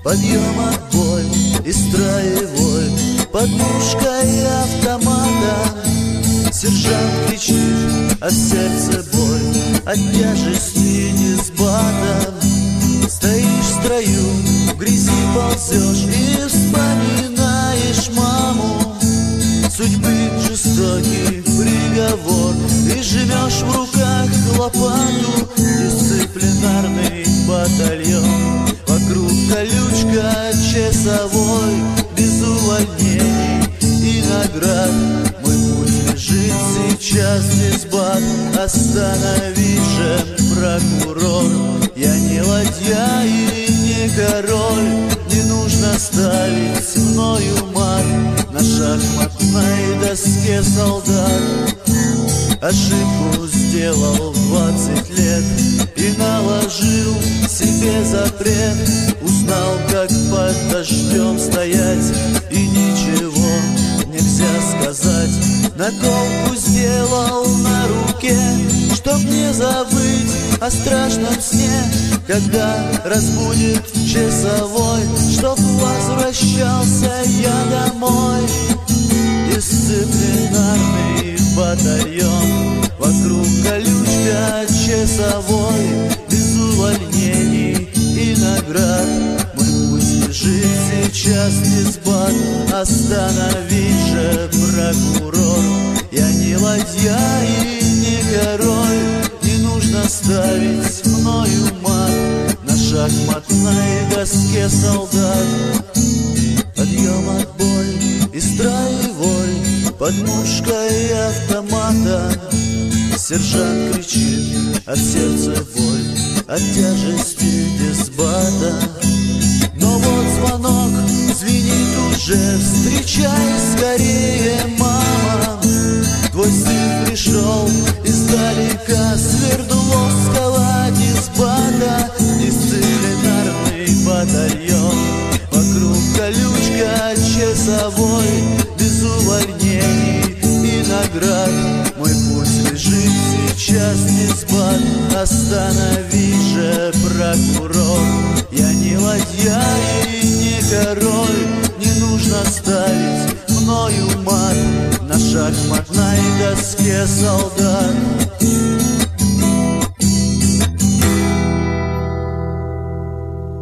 Подъем, отбой и строевой, под мушкой автомата. Сержант кричит, а в сердце боль от тяжести дисбата. Стоишь в строю, в грязи ползешь и вспоминаешь маму. Судьбы жестокий приговор, и сжимешь в руках лопату. Дисциплинарный батальон, вокруг колючка часовой, без увольнений и наград. Мой путь лежит сейчас дисбат, останови же, прокурор. Я не ладья и не король, не нужно ставить мною мат на шахматной доске солдат. Ошибку сделал в 20 лет и наложил себе запрет. Узнал, как под дождем стоять, и ничего нельзя сказать. Наколку сделал на руке, чтоб не забыть о страшном сне, когда разбудит часовой, чтоб возвращался я домой. Дисциплинарный батальон, вокруг колючка часовой, без увольнений и наград. Мой путь лежит сейчас дисбат, останови же, прокурор. Я не ладья и не король, не нужно ставить мною мат на шахматной доске солдат. Подъем, отбой и строевой, под мушкой автомата. Сержант кричит, а в сердце боль от тяжести дисбата. Но вот звонок звенит уже, встречай скорее, мама. Твой сын пришел издалека, Свердловского дисбата. Дисциплинарный батальон, вокруг колючка часовой, без увольнений и наград. Мой путь лежит сейчас дисбат, останови же, прокурор. Я не ладья и не король, не нужно ставить мною мат на шахматной доске солдат.